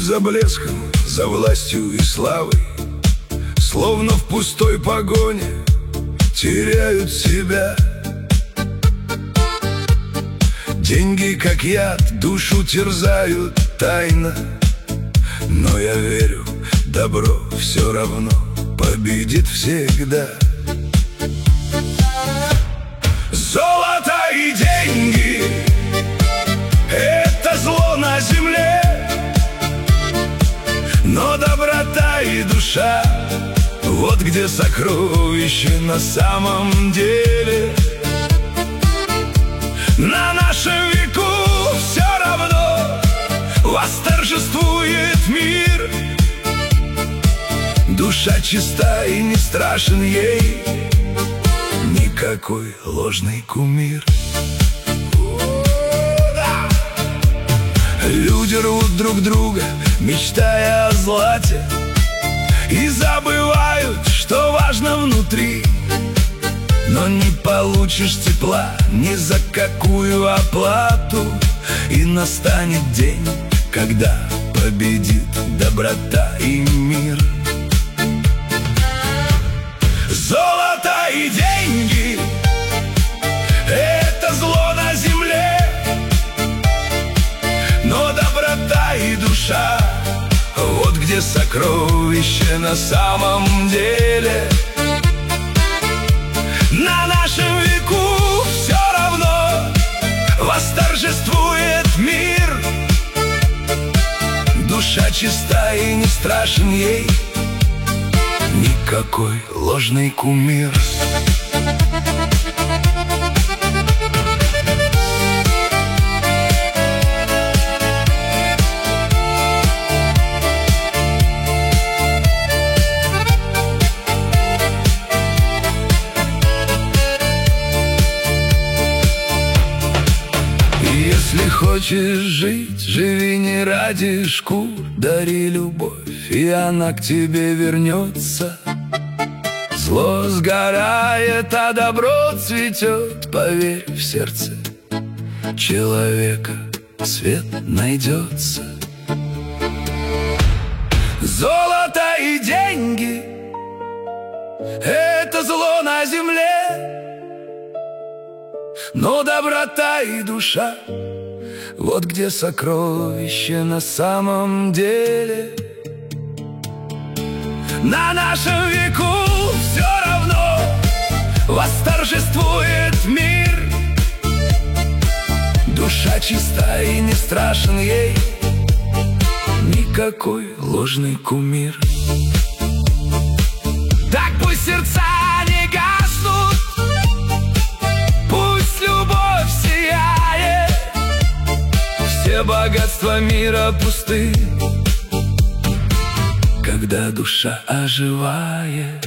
за блеском, за властью и славой, словно в пустой погоне теряют себя. Деньги, как яд, душу терзают тайно, но я верю, добро все равно победит всегда. Золото и деньги — это зло на земле, но доброта и душа — вот где сокровище на самом деле. На нашем веку все равно восторжествует мир. Душа чиста и не страшен ей никакой ложный кумир. Люди рвут друг друга, мечтая о злате, и забывают, что важно внутри. Но не получишь тепла ни за какую оплату, и настанет день, когда победит доброта и мир. Золото и деньги — это зло на земле, но доброта и душа — вот где сокровище на самом деле. На нашем веку все равно восторжествует мир. Душа чиста и не страшен ей никакой ложный кумир. Если хочешь жить, живи не ради шкур, дари любовь, и она к тебе вернется. Зло сгорает, а добро цветет, поверь, в сердце человека свет найдется. Золото и деньги — это зло на земле, но доброта и душа — вот где сокровище на самом деле. На нашем веку все равно восторжествует мир. Душа чиста и не страшен ей никакой ложный кумир. Так пусть сердца не гаснут, пусть любовь сияет. Все богатства мира пусты, когда душа оживает.